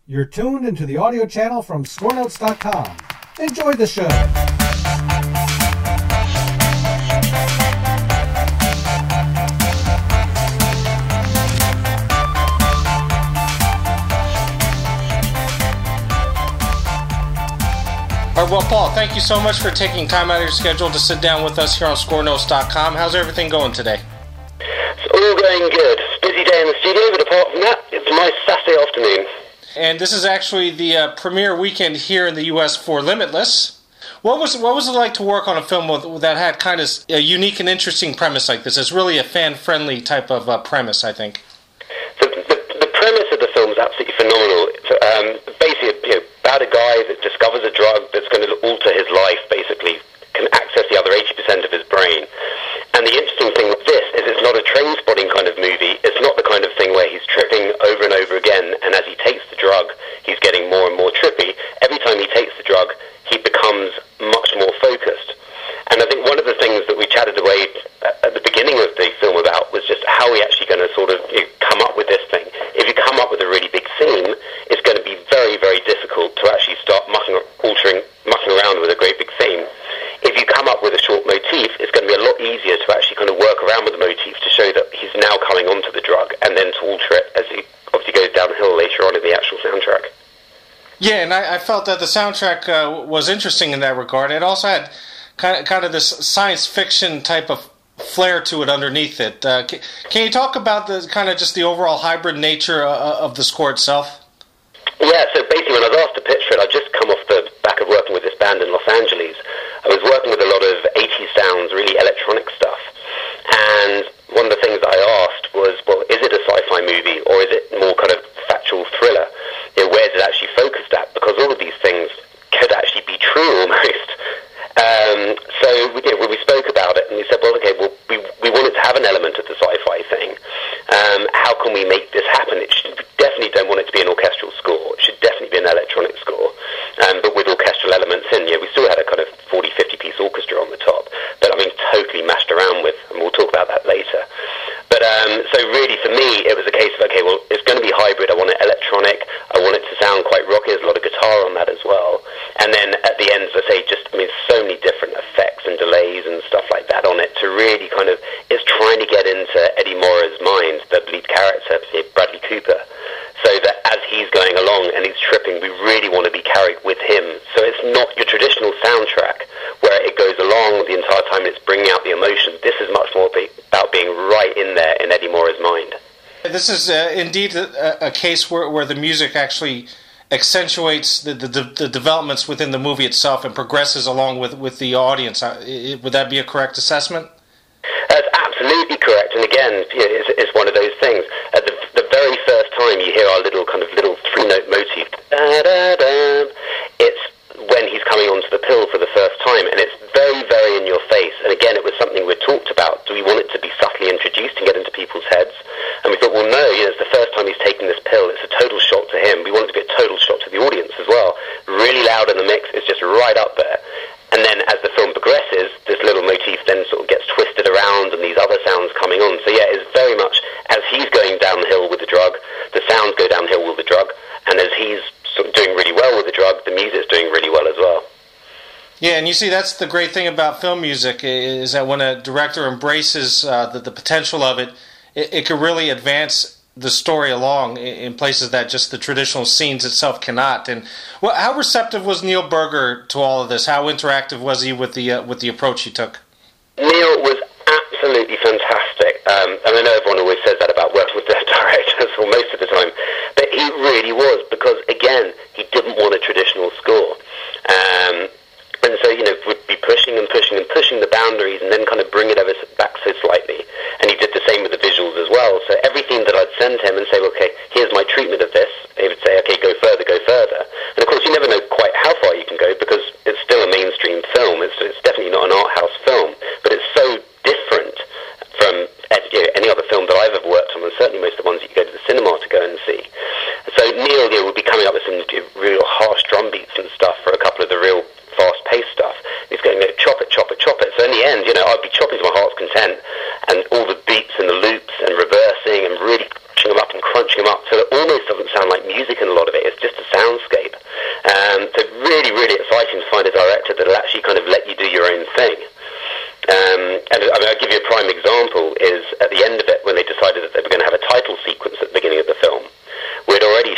You're tuned into the audio channel from ScoreNotes.com. Enjoy the show. All right, well, Paul, thank you so much for taking time out of your schedule to sit down with us here on ScoreNotes.com. How's everything going today? It's all going good. Busy day in the studio, but apart from that, it's a nice Saturday afternoon. And this is actually the premiere weekend here in the U.S. for Limitless. What was it like to work on a film that had kind of a unique and interesting premise like this? It's really a fan-friendly type of premise, I think. The premise of the film is absolutely phenomenal. Basically, about a guy that discovers a drug that's going to alter his life, basically, can access the other 80% of his brain. And the interesting thing with this is it's not a train-spotting kind of movie. It's not the kind of thing where he's tripping over and over again, and as he takes the drug, he's getting more and more trippy. Every time he takes the drug, he becomes much more focused. And I think one of the things that we chatted away at the beginning of the film about was just how we're actually going to sort of come up with this thing. If you come up with a really big theme, it's going to be very, very difficult to actually start mucking around with a great big theme. If you come up with a short motif, it's going to be a lot easier to actually kind of work around with the motif to show that he's now coming onto the drug, and then to alter it as he obviously goes downhill later on in the actual soundtrack. Yeah, and I felt that the soundtrack was interesting in that regard. It also had kind of this science fiction type of flair to it underneath it. Can you talk about the kind of just the overall hybrid nature of the score itself? Yeah, so basically when I was asked to pitch for it, I'd just come off the back of working with this band in Los Angeles. I was working with a lot of 80s sounds, really electronic stuff. And one of the things that I asked was, well, is it a sci-fi movie or is it more kind of factual thriller? Where is it actually focused at? Because all of these things could actually be true almost. So when we spoke about it, and we said, well, okay, well, we want it to have an element of the sci-fi thing. How can we make this happen? We definitely don't want it to be an orchestral score. It should definitely be an electronic score, but with orchestral elements in. We still had a kind of 40, 50-piece orchestra on the top, but I mean, totally mashed around with, and we'll talk about that later. But so really, for me, it was a case of, okay, well, it's going to be hybrid. I want it electronic. I want it to sound quite rocky. There's a lot of guitar on that as well. And then at the end, as I say, so many different effects and delays and stuff like that on it to really kind of, it's trying to get into Eddie Morra's mind, the lead character, Bradley Cooper, so that as he's going along and he's tripping, we really want to be carried with him. So it's not your traditional soundtrack where it goes along the entire time and it's bringing out the emotion. This is much more about being right in there in Eddie Morra's mind. This is indeed a case where the music actually accentuates the developments within the movie itself and progresses along with the audience. Would that be a correct assessment? That's absolutely correct. And again, it's one of those things. At the very first time you hear our little three-note motif, da-da-da, it's when he's coming onto the pill for the first time, and it's very, very in your face. And again, it was something we'd talked about. Do we want it to be subtly introduced and get into people's heads? And we thought, well, no, it's the first time he's taking this pill. It's a total shock to him. We want it to be a total shock to the audience as well. Really loud in the mix. It's just right up there. And then as the film progresses, this little motif then sort of gets twisted around and these other sounds coming on. So yeah, it's very much as he's going downhill with the drug, the sounds go downhill with the drug. And as he's sort of doing really well with the drug, the music's doing really well as well. Yeah, and you see, that's the great thing about film music, is that when a director embraces the potential of it, it can really advance the story along in places that just the traditional scenes itself cannot. And how receptive was Neil Berger to all of this? How interactive was he with the approach he took? Neil was absolutely fantastic. I know everyone always says that about working with their directors, or most of the time, but he really was, because again, he didn't want a traditional score. And so, would be pushing and pushing and pushing the boundaries and then kind of bring it back so slightly. And he did the same with the visuals as well. So everything that I'd send him and say, okay, here's my treatment of this, he would say, okay, go further, go further. And of course, you never know quite how far you can go because it's still a mainstream film. It's definitely not an art house film, but it's so different from any other film that I've ever worked on, and certainly most of the ones that you go to the cinema to go and see. So Neil would be coming up with some real harsh drum beats and stuff for a couple of the real fast-paced stuff. He's going, chop it, chop it, chop it. So in the end, I'd be chopping to my heart's content, and all the beats and the loops and reversing and really crunching them up and crunching them exciting to find a director that'll actually kind of let you do your own thing. And I mean, I'll give you a prime example, is at the end of it, when they decided that they were going to have a title sequence at the beginning of the film, we'd already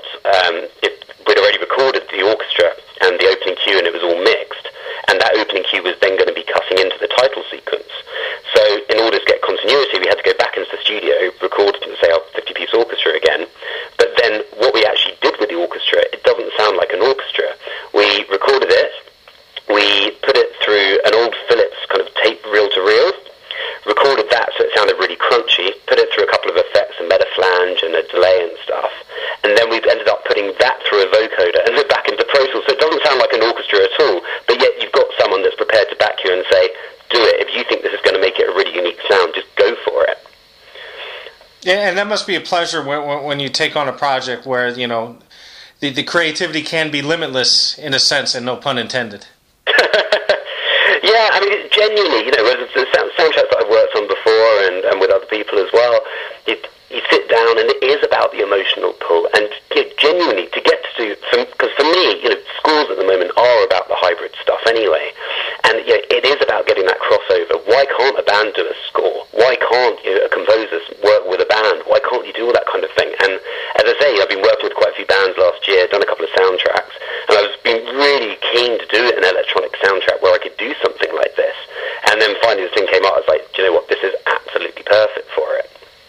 we'd already recorded the orchestra and the opening cue, and it was all mixed, and that opening cue was then going to be cutting into the title sequence. So in order to get continuity, we had to go back into the studio, record, say, our 50-piece orchestra again, but then what we actually did with the orchestra, it doesn't sound like an orchestra. We recorded it, we put it through an old Philips kind of tape reel-to-reel, recorded that so it sounded really crunchy, put it through a couple of effects, a meta flange and a delay and stuff, and then we ended up putting that through a vocoder and then back into Pro Tools. So it doesn't sound like an orchestra at all, but yet you've got someone that's prepared to back you and say, do it. If you think this is going to make it a really unique sound, just go for it. Yeah, and that must be a pleasure when you take on a project where, you know, the creativity can be limitless in a sense, and no pun intended. Yeah, I mean, genuinely, you know, the soundtracks that I've worked on before and with other people as well, you sit down and it is about the emotional pull. And genuinely, to get to, because for me, you know, scores at the moment are about the hybrid stuff anyway. And you know, it is about getting that crossover. Why can't a band do a score? Why can't a composer work with a band? Why can't you do all that kind of thing? And as I say, I've been working with quite a few bands last year, done a couple of soundtracks, and I've been really keen to do an electronic soundtrack where I could do something like this. And then finally this thing came out, I was like, do you know what, this is absolutely perfect for it.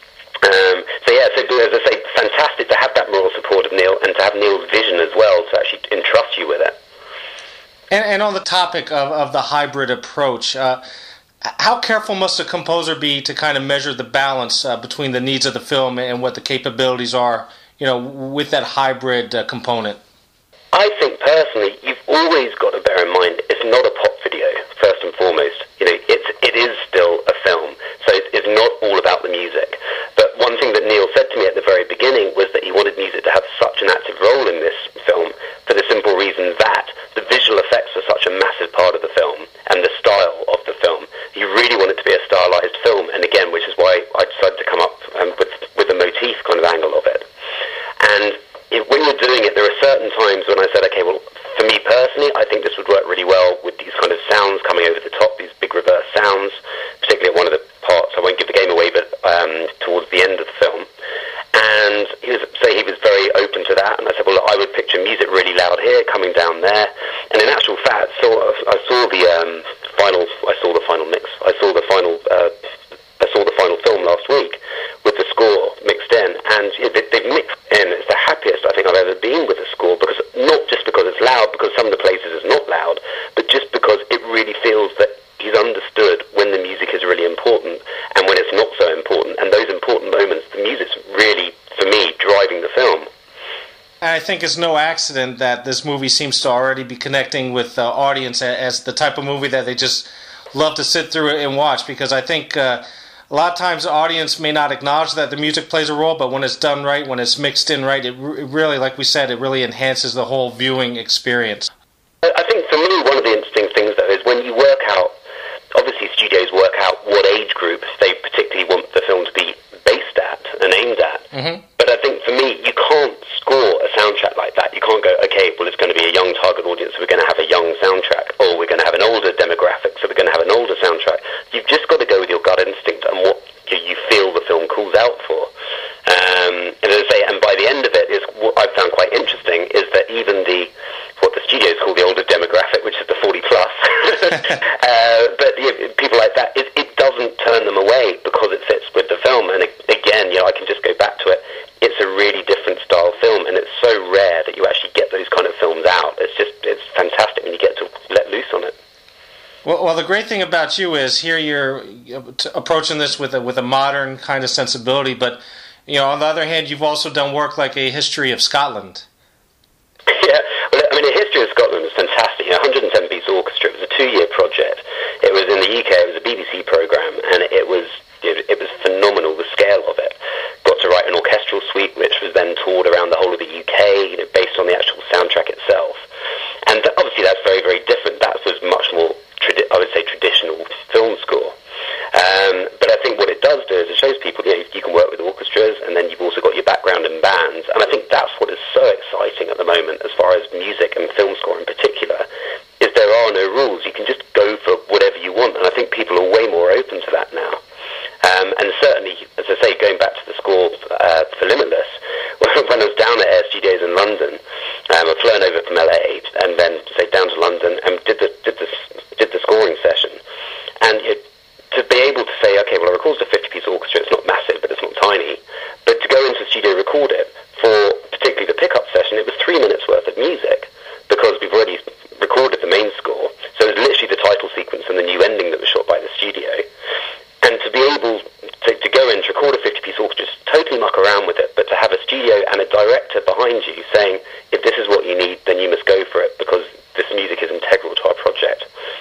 So as I say, fantastic to have that moral support of Neil, and to have Neil's vision as well to actually entrust you with it. And on the topic of the hybrid approach, how careful must a composer be to kind of measure the balance between the needs of the film and what the capabilities are, you know, with that hybrid component? I think personally, you've always got to bear in mind it's not a pop video, first and foremost. You know, it is still a film, so it's not all about the music. But one thing that Neil said to me at the very beginning was that he wanted music to have such an active role in this film for the simple reason that the visual effects are such a massive part of the film and the style of the film. You really want it to be a stylized film, and again, which is why I decided to come up with the motif kind of angle of it. And when you're doing it, there are certain times when I said, okay, well, for me personally, I think this would work really well with these kind of sounds coming over the top, these big reverse sounds, particularly at one of the parts. I won't give the game away, but towards the end of the film. And he was very open to that, and I said, well, look, I would picture music really loud here, coming down there. And in actual fact, I saw the final mix. I saw the final film last week with the score mixed in, and they've mixed in. It's the happiest I think I've ever been with a score, because not just because it's loud, because some of the places it's not loud, but just because it really feels that he's understood when the music is really important and when it's not so important. And those important moments, the music's really, for me, driving the film. I think it's no accident that this movie seems to already be connecting with the audience as the type of movie that they just love to sit through and watch, because I think a lot of times the audience may not acknowledge that the music plays a role, but when it's done right, when it's mixed in right, it really, like we said, it really enhances the whole viewing experience. I think for me, one of the interesting things, though, is when you work out, obviously studios work out what age group they particularly want the film to be based at and aimed at. Mm-hmm. But I think for me, you can't score a soundtrack like that. You can't go, okay, well, it's going to be a young target audience, so we're going to have a young soundtrack, or we're going to have an older demographic, so we're going to have an older soundtrack. You've just got to go with your gut instinct and what you feel the film calls out for. And as I say, and by the end of it, is what I've found quite interesting is that even what the studios call the older demographic, which is the 40 plus, but people like that, it doesn't turn them away because it fits with the film. And again, I can just go back to it. It's a really different style film, and it's so rare that you actually get those kind of films out. It's fantastic when you get to let loose on it. Well, the great thing about you is here you're approaching this with a modern kind of sensibility, but on the other hand, you've also done work like A History of Scotland. Yeah, well, I mean, A History of Scotland was fantastic. 107-piece orchestra. It was a 2-year project. It was in the UK. It was a BBC program, and it was phenomenal, the scale of it. Got to write an orchestral suite, which was then toured around the whole of the UK, based on the actual soundtrack itself. And obviously, that's very, very different. That was much more, I would say, traditional film score. But I think what it does do is it shows people you can work with orchestras, and then you've also got your background in bands. And I think that's what is so exciting at the moment as far as music and film score in particular, I've flown over from LA and then, say, down to London and did the scoring session. And to be able to say, okay, well, I recorded a 50-piece orchestra, it's not massive, but it's not tiny, but to go into the studio and record it for particularly the pickup session, it was 3 minutes worth of music, because we've already recorded the main score, so it was literally the title sequence and the new ending that was shot by the studio. And to be able to go in to record a 50-piece orchestra, just totally muck around with it, but to have a studio and a director behind you saying, if this is what you need, then you must go for it, because this music is integral to our project.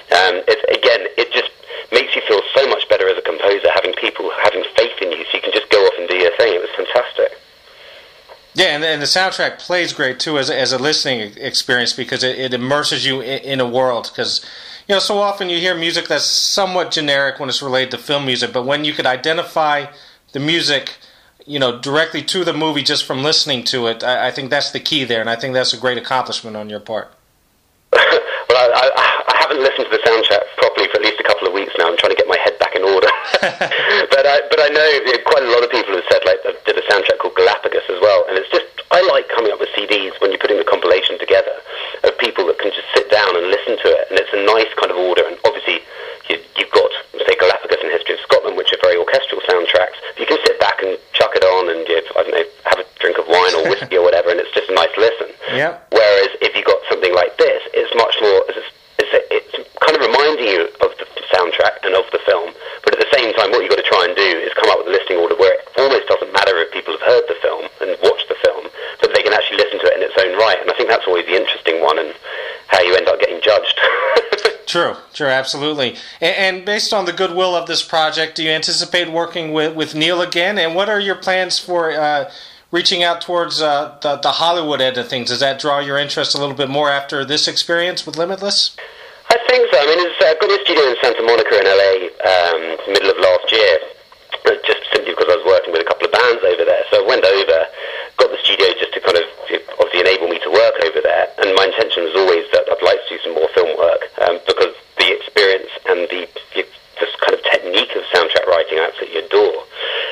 It just makes you feel so much better as a composer, having people having faith in you, so you can just go off and do your thing. It was fantastic. Yeah, and the soundtrack plays great too as a listening experience, because it immerses you in a world. Because so often you hear music that's somewhat generic when it's related to film music, but when you could identify the music, directly to the movie just from listening to it, I think that's the key there, and I think that's a great accomplishment on your part. Well, I haven't listened to the soundtrack properly for at least a couple of weeks now. I'm trying to get my head back in order. but I know quite a lot of people have said, like, I did a soundtrack called Galapagos as well, and it's just, I like coming up with CDs when you're putting the compilation together of people that can just sit down and listen to it, and it's a nice kind of order. And obviously you've got, say, Galapagos and History of Scotland, which are very orchestral soundtracks. You can sit back and chuck it on and, I don't know, have a drink of wine or whiskey or whatever, and it's just a nice listen. Yeah. Whereas if you got something like this, it's much more, it's kind of reminding you of the soundtrack and of the film, but at the same time, what you've got to try and do is come up with a listing order where it almost doesn't matter if people have heard the film and watched the film, but they can actually listen to it in its own right. And I think that's always the interesting one, and how you end up getting judged. True, absolutely. And based on the goodwill of this project, do you anticipate working with Neil again? And what are your plans for reaching out towards the Hollywood end of things? Does that draw your interest a little bit more after this experience with Limitless? I think so. I mean, I got a studio in Santa Monica in LA middle of last year, just simply because I was working with a couple of bands over there. So I went over, got the studio just to kind of obviously enable me to work over there. And my intention was always that I'd like to do some more film work, because the experience and this kind of technique of soundtrack writing I absolutely adore.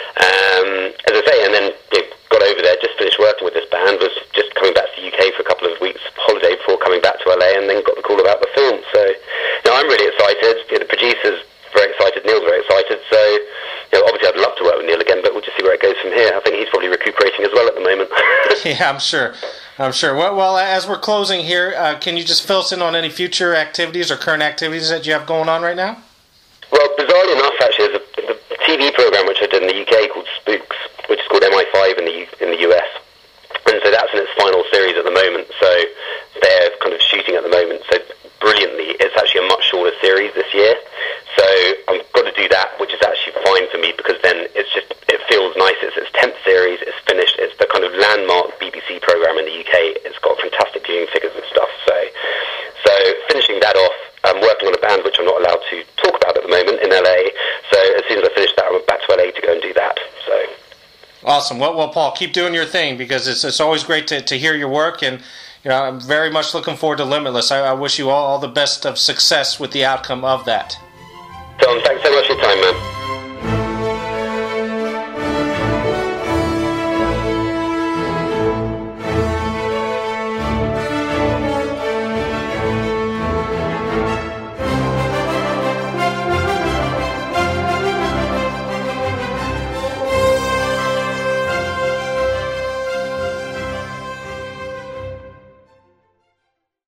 As I say, and then got over there, just finished working with this band, was just coming back to the UK for a couple of weeks holiday before coming back to LA, and then got the call about the film. So I'm really excited. The producer's very excited, Neil's very excited. So obviously I'd love to work with Neil again, but we'll just see where it goes from here. I think he's probably recuperating as well at the moment. Yeah, I'm sure. Well, as we're closing here, can you just fill us in on any future activities or current activities that you have going on right now? Well, bizarrely enough, actually, there's a TV program which I did in the UK called Spooks, which is called MI5 in the US. And so that's in its final series at the moment. So they're kind of shooting at the moment. So brilliantly, it's actually a much shorter series this year. So I've got to do that, which is actually fine for me, because then it feels nice. It's its 10th series. It's finished. It's the kind of landmark BBC program in the UK. It's got fantastic viewing figures and stuff. So finishing that off, I'm working on a band which I'm not allowed to talk about at the moment in LA. So as soon as I finish that, I'm back to LA to go and do that. So awesome. Well, Paul, keep doing your thing, because it's always great to hear your work, and I'm very much looking forward to Limitless. I wish you all the best of success with the outcome of that. Tom, thanks so much for your time, man.